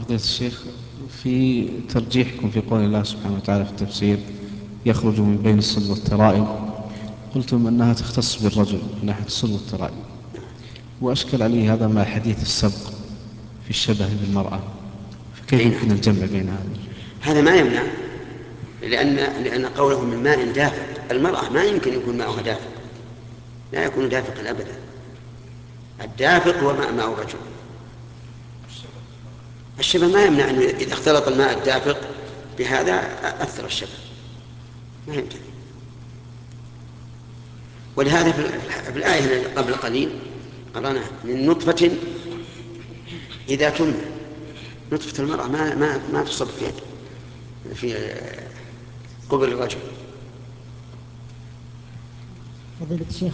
فضيلة الشيخ، في ترجيحكم في قول الله سبحانه وتعالى في التفسير يخرج من بين الصلب والترائب، قلتم أنها تختص بالرجل من ناحية الصلب والترائب، وأشكل عليه هذا مع حديث السبق في الشبه بالمرأة، فكيف يمكن الجمع بين هذا؟ هذا ما يمنع، لأن قوله من ماء دافق، المرأة ما يمكن يكون ماؤها دافق، لا يكون دافقا أبدا. الدافق هو ماء الرجل. الشبه ما يمنع أنه إذا اختلط الماء الدافق بهذا أثر الشبه، ما يمكن. ولهذا في الآية قبل قليل قرأنا من نطفة إذا تمنى. نطفة المرأة ما تصب في قبل الرجل. فضيلة الشيخ،